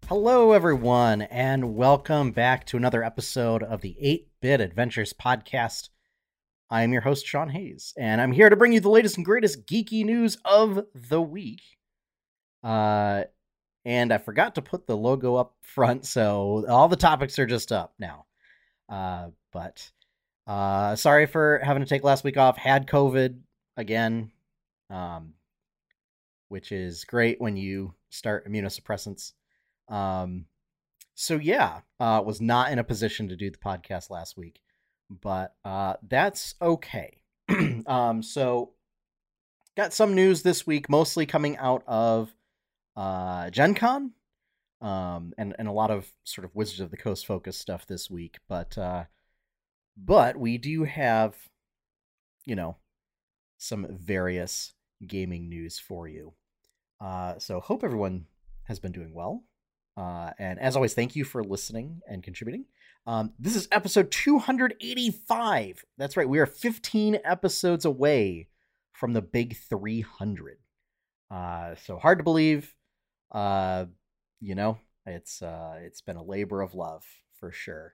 Hello, everyone, and welcome back to another episode of the 8-Bit Adventures podcast. I am your host, Sean Hayes, and I'm here to bring you the latest and greatest geeky news of the week. And I forgot to put the logo up front, so all the topics are just up now. But sorry for having to take last week off. Had COVID again, which is great when you start immunosuppressants. Was not in a position to do the podcast last week, but that's okay. So got some news this week, mostly coming out of Gen Con, and a lot of sort of Wizards of the Coast focused stuff this week, but we do have, some various gaming news for you. So hope everyone has been doing well. And as always, thank you for listening and contributing. This is episode 285. That's right. We are 15 episodes away from the big 300. So hard to believe. It's been a labor of love for sure.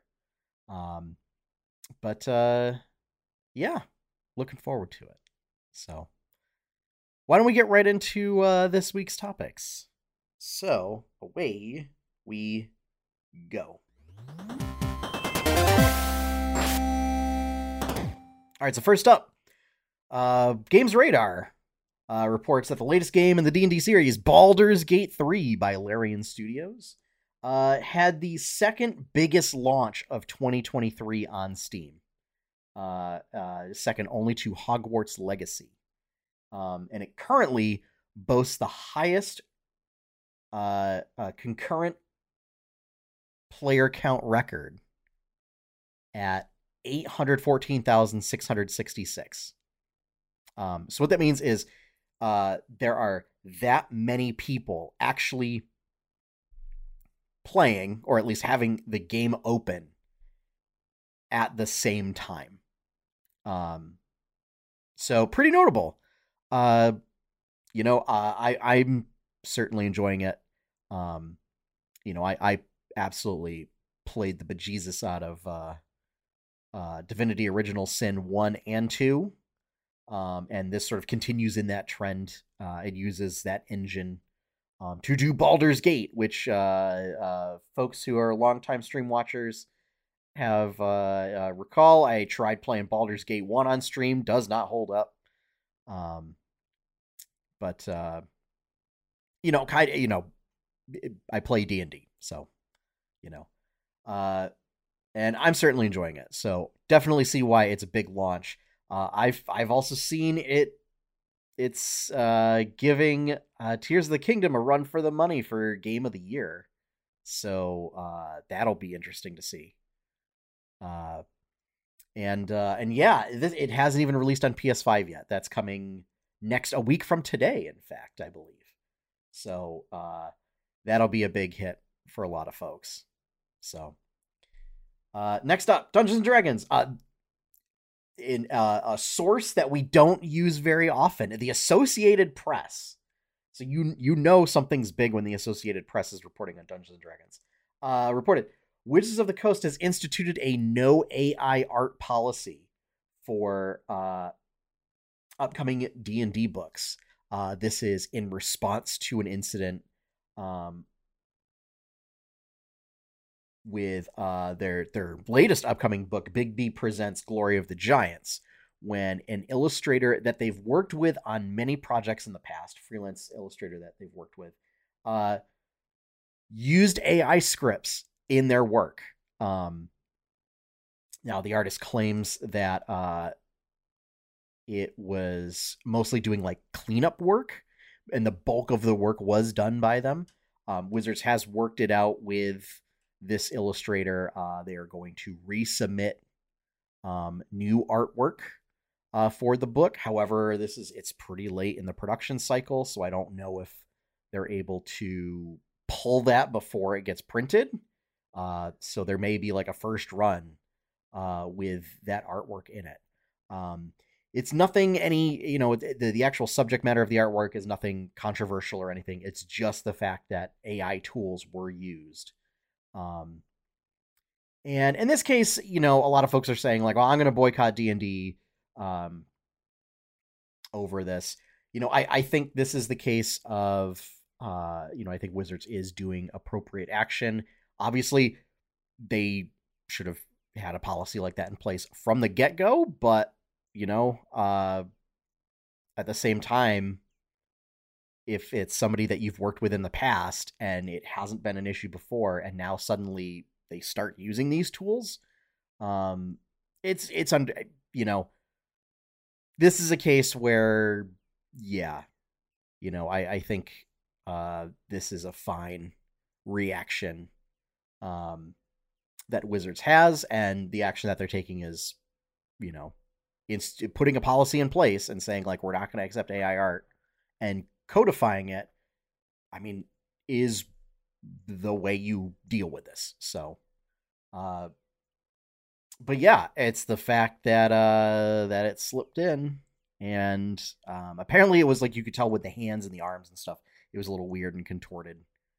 Looking forward to it. So why don't we get right into this week's topics? So, away we go. All right, so first up, Games Radar reports that the latest game in the D&D series, Baldur's Gate 3 by Larian Studios, had the second biggest launch of 2023 on Steam. Second only to Hogwarts Legacy. And it currently boasts the highest concurrent player count record at 814,666. So what that means is there are that many people actually playing, or at least having the game open at the same time. So pretty notable. I'm certainly enjoying it. I absolutely played the bejesus out of Divinity Original Sin 1 and 2. And this sort of continues in that trend. It uses that engine to do Baldur's Gate, which folks who are longtime stream watchers have recall. I tried playing Baldur's Gate 1 on stream. Does not hold up. I play D&D, so, and I'm certainly enjoying it. So definitely see why it's a big launch. I've also seen it's giving Tears of the Kingdom a run for the money for Game of the Year. So that'll be interesting to see. It hasn't even released on PS5 yet. That's coming a week from today, in fact, I believe. So that'll be a big hit for a lot of folks. So next up, Dungeons and Dragons. In a source that we don't use very often, the Associated Press. So something's big when the Associated Press is reporting on Dungeons and Dragons. Reported, Wizards of the Coast has instituted a no AI art policy for upcoming D&D books. This is in response to an incident with their latest upcoming book, Big B Presents Glory of the Giants, when an illustrator that they've worked with on many projects in the past, freelance illustrator that they've worked with, used AI scripts in their work. Now, the artist claims that it was mostly doing like cleanup work, and the bulk of the work was done by them. Wizards has worked it out with this illustrator. They are going to resubmit new artwork for the book. However, it's pretty late in the production cycle, so I don't know if they're able to pull that before it gets printed. So there may be like a first run with that artwork in it. it's nothing the actual subject matter of the artwork is nothing controversial or anything. It's just the fact that AI tools were used. And in this case, a lot of folks are saying like, well, I'm going to boycott D&D over this. I think this is the case of, I think Wizards is doing appropriate action. Obviously, they should have had a policy like that in place from the get-go, but, at the same time, if it's somebody that you've worked with in the past and it hasn't been an issue before, and now suddenly they start using these tools, this is a case where, I think this is a fine reaction that Wizards has, and the action that they're taking is, putting a policy in place and saying like, we're not going to accept AI art, and codifying it, is the way you deal with this. So, but yeah, it's the fact that that it slipped in, and apparently it was like you could tell with the hands and the arms and stuff, it was a little weird and contorted.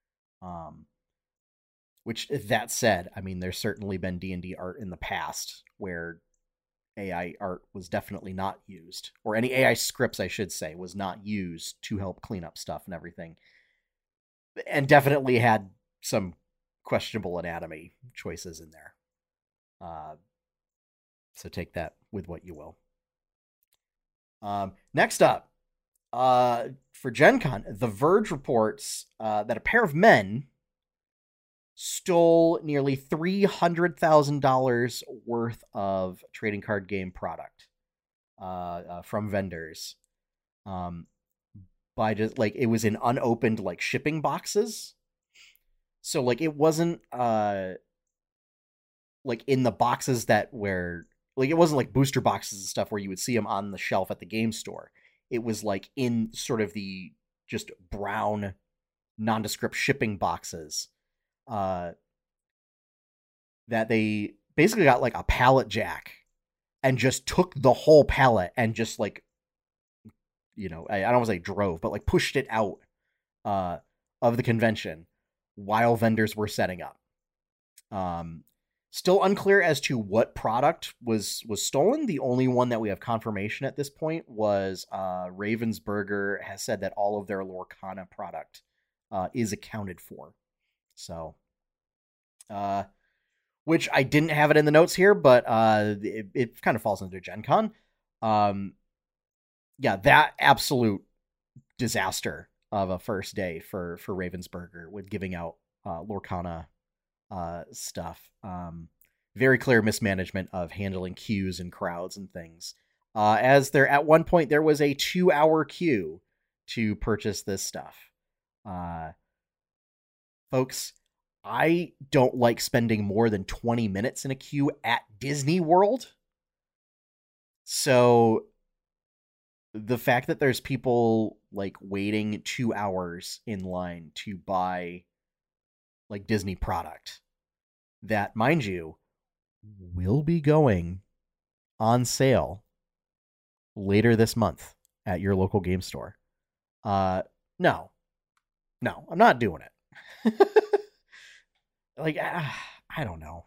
Which, that said, there's certainly been D&D art in the past where AI art was definitely not used, or any AI scripts, I should say, was not used to help clean up stuff and everything, and definitely had some questionable anatomy choices in there. So take that with what you will. Next up, for Gen Con, The Verge reports that a pair of men stole nearly $300,000 worth of trading card game product from vendors, by just like, it was in unopened like shipping boxes. So like it wasn't like in the boxes that were like, it wasn't like booster boxes and stuff where you would see them on the shelf at the game store. It was like in sort of the just brown nondescript shipping boxes that they basically got like a pallet jack and just took the whole pallet and just like, I don't want to say drove, but like pushed it out of the convention while vendors were setting up. Still unclear as to what product was stolen. The only one that we have confirmation at this point was Ravensburger has said that all of their Lorcana product is accounted for. So, which I didn't have it in the notes here, but it kind of falls into Gen Con. Yeah, that absolute disaster of a first day for Ravensburger with giving out Lorcana stuff. Very clear mismanagement of handling queues and crowds and things. As there at one point there was a 2-hour queue to purchase this stuff. Folks, I don't like spending more than 20 minutes in a queue at Disney World. So the fact that there's people like waiting 2 hours in line to buy like Disney product that, mind you, will be going on sale later this month at your local game store. No, I'm not doing it. Like, I don't know.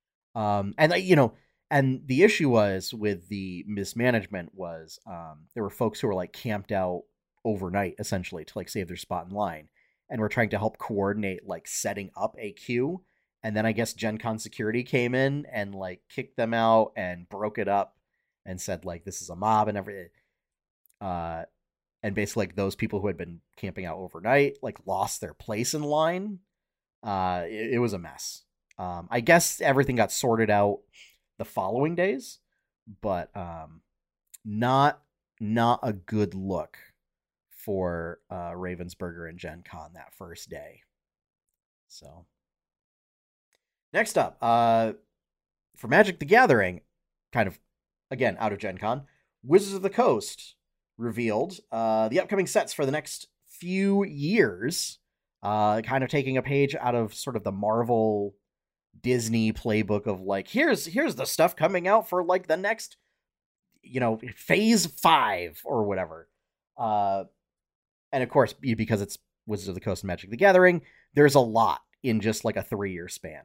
And the issue was with the mismanagement was there were folks who were like camped out overnight essentially to like save their spot in line, and were trying to help coordinate like setting up a queue. And then I guess Gen Con security came in and like kicked them out and broke it up and said like, this is a mob and everything. And basically like those people who had been camping out overnight like lost their place in line. It was a mess. I guess everything got sorted out the following days, but not a good look for Ravensburger and Gen Con that first day. So next up, for Magic the Gathering, kind of again out of Gen Con, Wizards of the Coast revealed the upcoming sets for the next few years, kind of taking a page out of sort of the Marvel Disney playbook of like, here's the stuff coming out for like the next phase 5 or whatever. Uh, and of course, because it's Wizards of the Coast and Magic the Gathering, there's a lot in just like a 3-year span.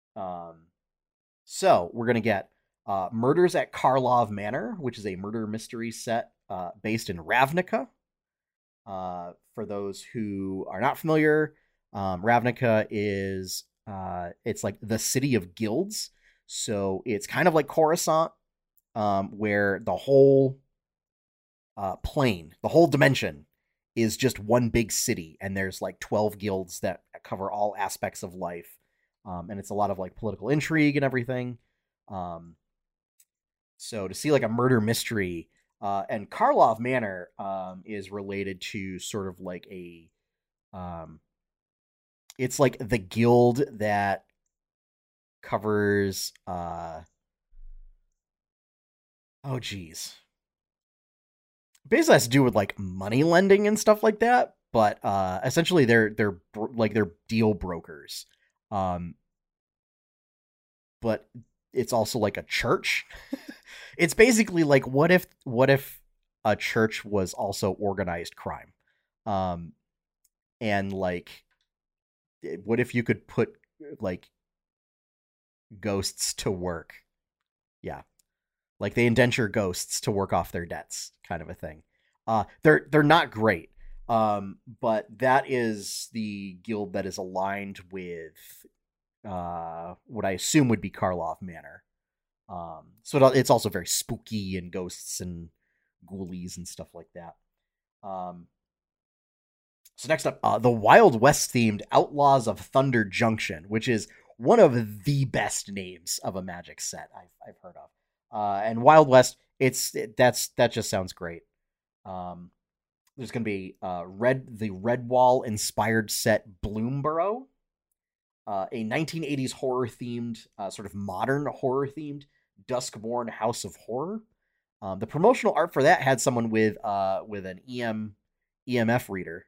So we're going to get Murders at Karlov Manor, which is a murder mystery set based in Ravnica. For those who are not familiar, Ravnica is it's like the city of guilds. So it's kind of like Coruscant, where the whole plane, the whole dimension is just one big city, and there's like 12 guilds that cover all aspects of life. And it's a lot of like political intrigue and everything. So to see like a murder mystery, and Karlov Manor is related to sort of like it's like the guild that covers oh geez, basically has to do with like money lending and stuff like that. But essentially they're deal brokers. But it's also like a church. It's basically like what if a church was also organized crime, and like what if you could put like ghosts to work? Yeah, like they indenture ghosts to work off their debts, kind of a thing. They're not great, but that is the guild that is aligned with what I assume would be Karlov Manor. So it's also very spooky and ghosts and ghoulies and stuff like that. So next up, the Wild West themed Outlaws of Thunder Junction, which is one of the best names of a Magic set I've heard of. And Wild West, that just sounds great. There's going to be the Redwall inspired set Bloomborough, a 1980s horror themed, sort of modern horror themed Duskborn House of Horror. The promotional art for that had someone with an EMF reader,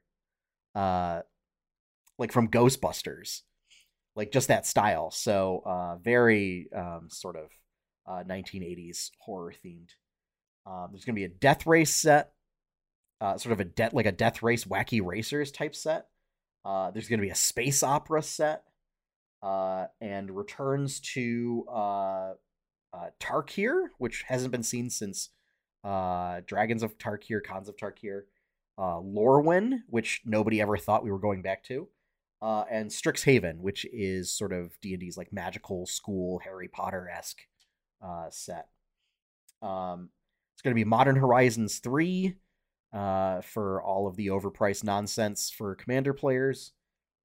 like from Ghostbusters, like just that style. So very sort of 1980s horror themed. There's gonna be a Death Race set, sort of a Death Race Wacky Racers type set. There's gonna be a space opera set, and returns to Tarkir, which hasn't been seen since Dragons of Tarkir, Khans of Tarkir, Lorwyn, which nobody ever thought we were going back to, and Strixhaven, which is sort of D&D's like magical school Harry Potter-esque set. It's going to be Modern Horizons 3 for all of the overpriced nonsense for Commander players.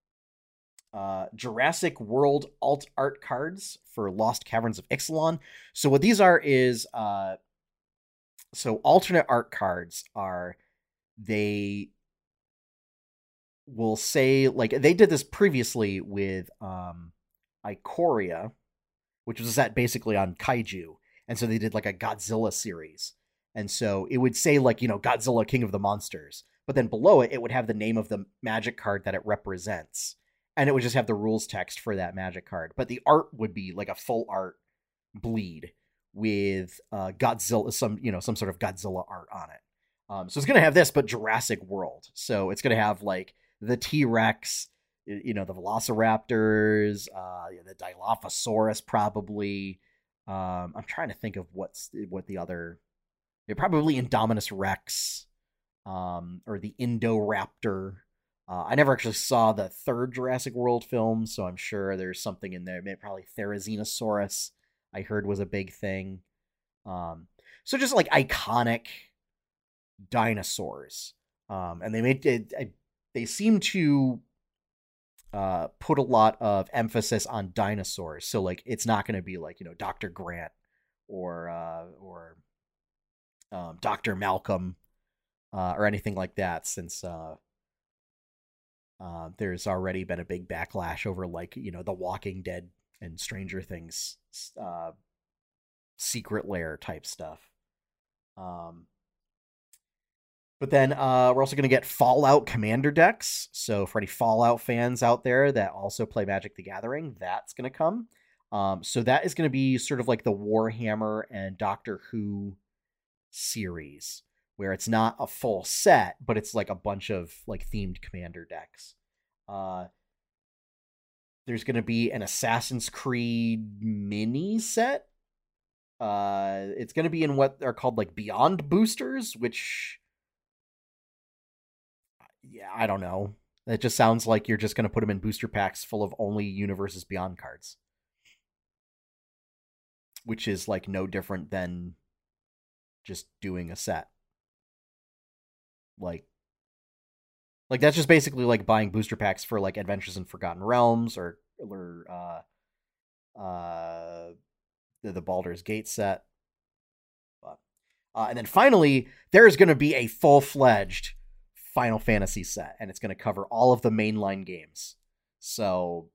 Jurassic World alt art cards for Lost Caverns of Ixalan. So what these are is so alternate art cards are, they will say, like they did this previously with Ikoria, which was a set basically on kaiju, and so they did like a Godzilla series, and so it would say like Godzilla King of the Monsters, but then below it would have the name of the magic card that it represents, and it would just have the rules text for that magic card, but the art would be like a full art bleed with Godzilla, some sort of Godzilla art on it. So it's gonna have this, but Jurassic World. So it's gonna have like the T-Rex, the Velociraptors, the Dilophosaurus probably. I'm trying to think of what the other. Probably Indominus Rex, or the Indoraptor. I never actually saw the third Jurassic World film, so I'm sure there's something in there. Maybe probably Therizinosaurus, I heard was a big thing. So just like iconic dinosaurs. And they seem to put a lot of emphasis on dinosaurs. So like it's not going to be like Dr. Grant or Dr. Malcolm or anything like that, since there's already been a big backlash over like The Walking Dead and Stranger Things secret lair type stuff. But then we're also going to get Fallout Commander decks. So for any Fallout fans out there that also play Magic the Gathering, that's going to come. So that is going to be sort of like the Warhammer and Doctor Who series, where it's not a full set, but it's like a bunch of like themed commander decks. Uh, there's going to be an Assassin's Creed mini set. It's going to be in what are called like Beyond boosters, which, yeah, I don't know. It just sounds like you're just going to put them in booster packs full of only Universes Beyond cards, which is like no different than just doing a set. Like that's just basically like buying booster packs for like Adventures in Forgotten Realms or the Baldur's Gate set. But, and then finally, there's going to be a full-fledged Final Fantasy set, and it's going to cover all of the mainline games. So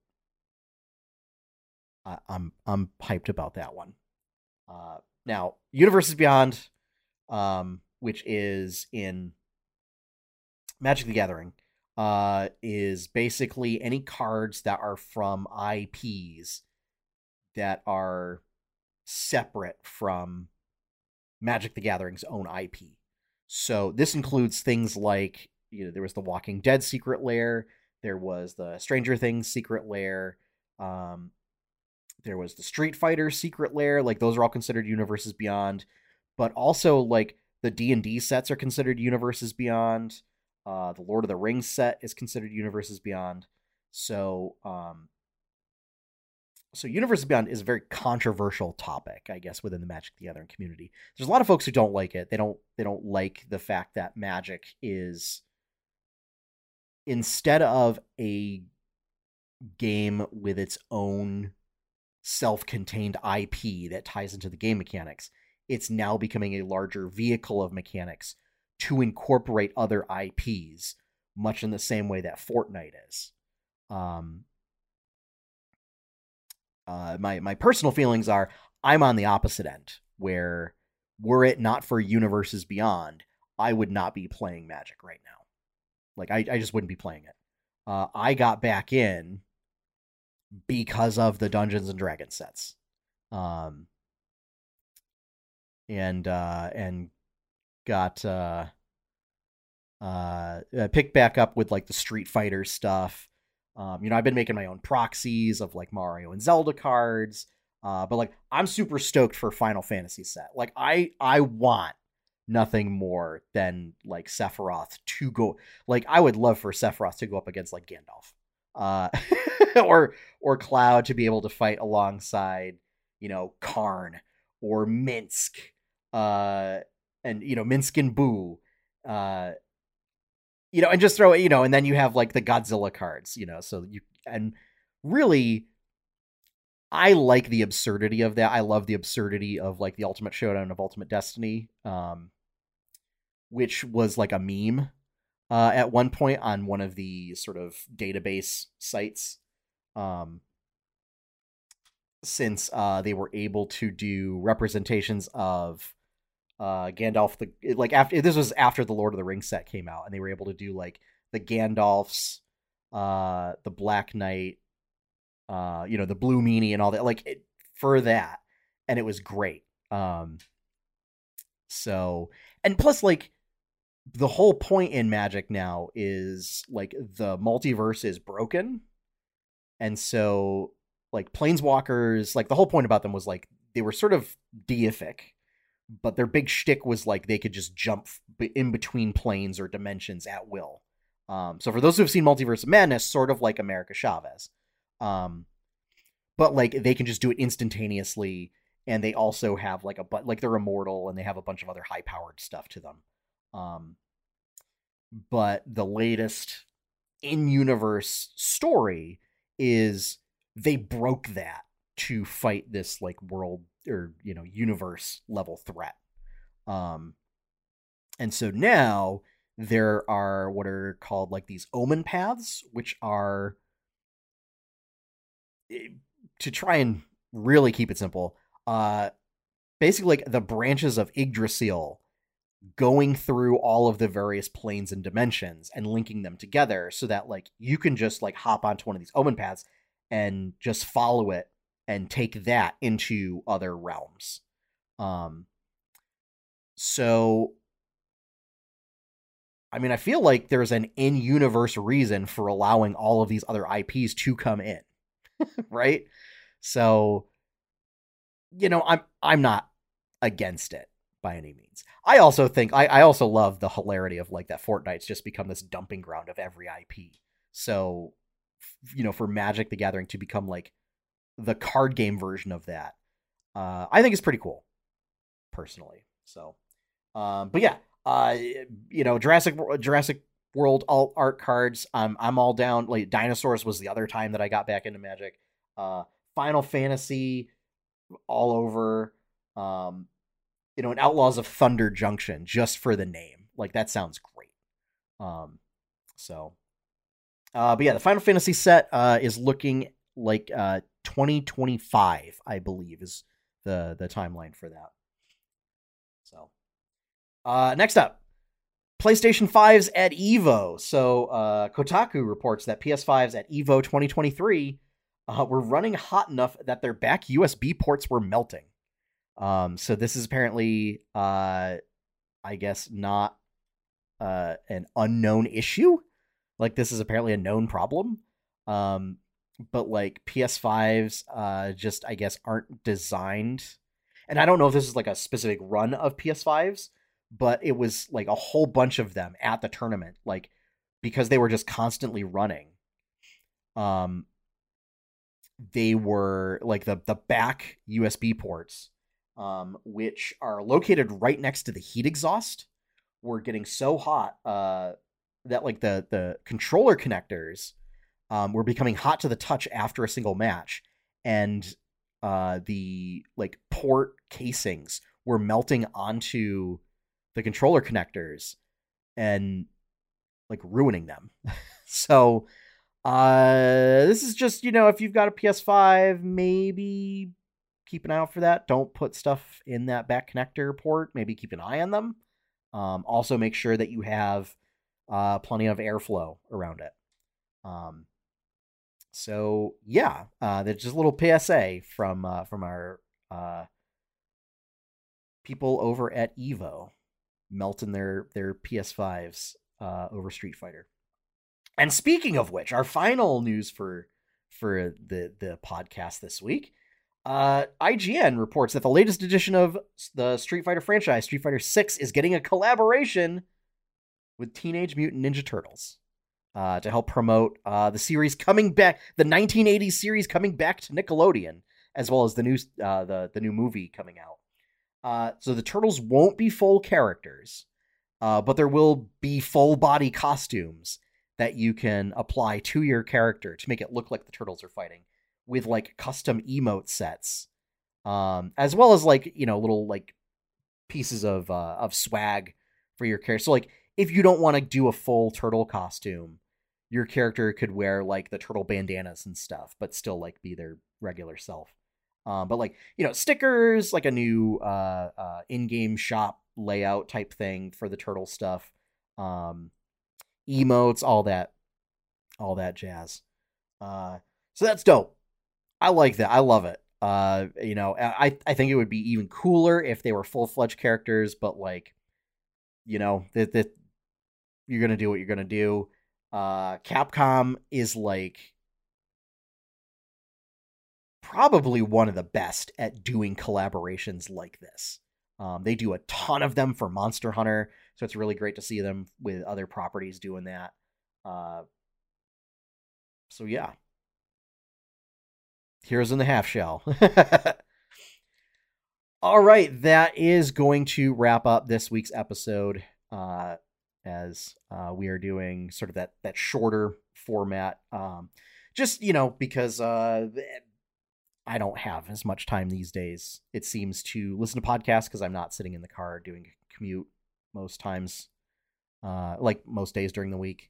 I'm hyped about that one. Now, Universes Beyond, which is in Magic the Gathering, is basically any cards that are from IPs that are separate from Magic the Gathering's own IP. So this includes things like, there was the Walking Dead secret lair, there was the Stranger Things secret lair, there was the Street Fighter secret lair. Like those are all considered Universes Beyond, but also like the D&D sets are considered Universes Beyond. The Lord of the Rings set is considered Universes Beyond. So Universes Beyond is a very controversial topic, I guess, within the Magic the Gathering community. There's a lot of folks who don't like it. They don't like the fact that Magic is, instead of a game with its own self-contained IP that ties into the game mechanics, it's now becoming a larger vehicle of mechanics to incorporate other IPs, much in the same way that Fortnite is. My personal feelings are, I'm on the opposite end, where were it not for Universes Beyond, I would not be playing Magic right now. Like I just wouldn't be playing it. I got back in because of the Dungeons and Dragons sets. And got picked back up with like the Street Fighter stuff. I've been making my own proxies of like Mario and Zelda cards. But like I'm super stoked for Final Fantasy set. Like I want nothing more than like Sephiroth to go. Like I would love for Sephiroth to go up against like Gandalf. Or Cloud to be able to fight alongside, Karn or Minsk. And Minsk and Boo. And just throw it, and then you have like the Godzilla cards, so and really, I like the absurdity of that. I love the absurdity of like the Ultimate Showdown of Ultimate Destiny, which was like a meme at one point on one of the sort of database sites, since they were able to do representations of Gandalf, after this was after the Lord of the Rings set came out, and they were able to do like the Gandalfs, the Black Knight, the Blue Meanie and all that, for that, and it was great. So, and plus, like, the whole point in Magic now is like the multiverse is broken, and so like Planeswalkers, like the whole point about them was like they were sort of deific, but their big shtick was like they could just jump in between planes or dimensions at will. So for those who have seen Multiverse of Madness, sort of like America Chavez, but like they can just do it instantaneously, and they also have like they're immortal, and they have a bunch of other high powered stuff to them. But the latest in-universe story is they broke that to fight this like world or universe level threat. And so now there are what are called like these omen paths, which are, to try and really keep it simple, basically like the branches of Yggdrasil going through all of the various planes and dimensions and linking them together, so that like you can just like hop onto one of these omen paths and just follow it and take that into other realms. So, I mean, I feel like there's an in-universe reason for allowing all of these other IPs to come in, right? So, I'm not against it by any means. I also think I also love the hilarity of like that Fortnite's just become this dumping ground of every IP. So, for Magic the Gathering to become like the card game version of that, I think it's pretty cool, personally. So, but yeah, Jurassic World alt art cards. I'm all down. Like Dinosaurs was the other time that I got back into Magic. Final Fantasy all over. And Outlaws of Thunder Junction just for the name. Like that sounds great. Um, so, but yeah, the Final Fantasy set is looking like 2025, I believe, is the timeline for that. So, next up, PlayStation 5s at EVO. So, Kotaku reports that PS5s at EVO 2023 were running hot enough that their back USB ports were melting. So this is apparently, I guess, not an unknown issue. Like this is apparently a known problem. But like PS5s, just I guess aren't designed. And I don't know if this is like a specific run of PS5s, but it was like a whole bunch of them at the tournament, like because they were just constantly running. They were like the back USB ports, which are located right next to the heat exhaust, were getting so hot that like the controller connectors were becoming hot to the touch after a single match, and the like port casings were melting onto the controller connectors and like ruining them. So this is just, if you've got a PS5, maybe keep an eye out for that. Don't put stuff in that back connector port. Maybe keep an eye on them. Also make sure that you have plenty of airflow around it. So yeah, that's just a little PSA from our people over at Evo melting their PS5s over Street Fighter. And speaking of which, our final news for the podcast this week, IGN reports that the latest edition of the Street Fighter franchise, Street Fighter 6, is getting a collaboration with Teenage Mutant Ninja Turtles to help promote the series coming back, the 1980s series coming back to Nickelodeon, as well as the new movie coming out. So the Turtles won't be full characters, but there will be full body costumes that you can apply to your character to make it look like the Turtles are fighting, with like custom emote sets, as well as like little like pieces of swag for your character. So like if you don't want to do a full turtle costume, your character could wear like the turtle bandanas and stuff, but still like be their regular self. But like stickers, like a new in-game shop layout type thing for the turtle stuff, emotes, all that jazz. So that's dope. I like that. I love it. I think it would be even cooler if they were full-fledged characters, but like, that you're gonna do what you're gonna do. Capcom is like probably one of the best at doing collaborations like this. They do a ton of them for Monster Hunter, so it's really great to see them with other properties doing that. So yeah. Heroes in the Half Shell. All right, that is going to wrap up this week's episode, as we are doing sort of that shorter format. Just, because I don't have as much time these days, it seems, to listen to podcasts, because I'm not sitting in the car doing a commute most times, like most days during the week.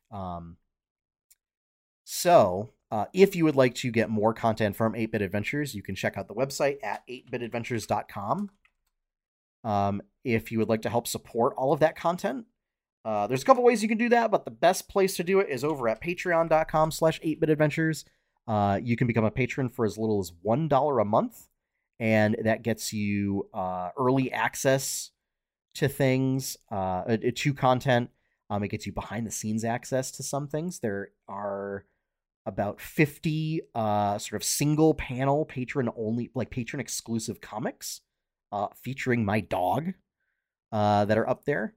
So if you would like to get more content from 8-Bit Adventures, you can check out the website at 8bitadventures.com. If you would like to help support all of that content, there's a couple ways you can do that, but the best place to do it is over at patreon.com/8bitadventures. You can become a patron for as little as $1 a month, and that gets you early access to things, to content. It gets you behind the scenes access to some things. There are about 50 sort of single panel patron only, like patron exclusive comics featuring my dog that are up there.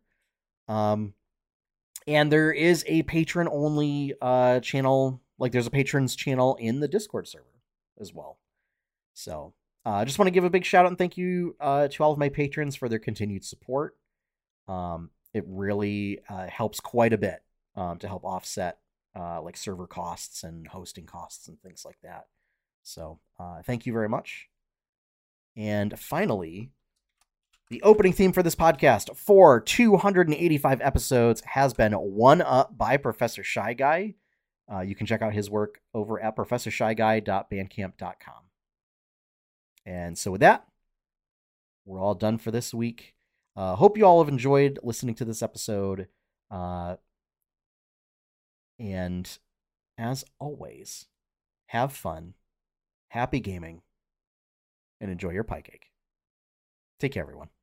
And there is a patron only channel, like there's a patrons channel in the Discord server as well. So I just want to give a big shout out and thank you to all of my patrons for their continued support. It really helps quite a bit to help offset like server costs and hosting costs and things like that. So thank you very much. And finally, the opening theme for this podcast for 285 episodes has been One Up by Professor Shy Guy. You can check out his work over at professorshyguy.bandcamp.com. And so with that, we're all done for this week. Hope you all have enjoyed listening to this episode. And as always, have fun, happy gaming, and enjoy your pie cake. Take care, everyone.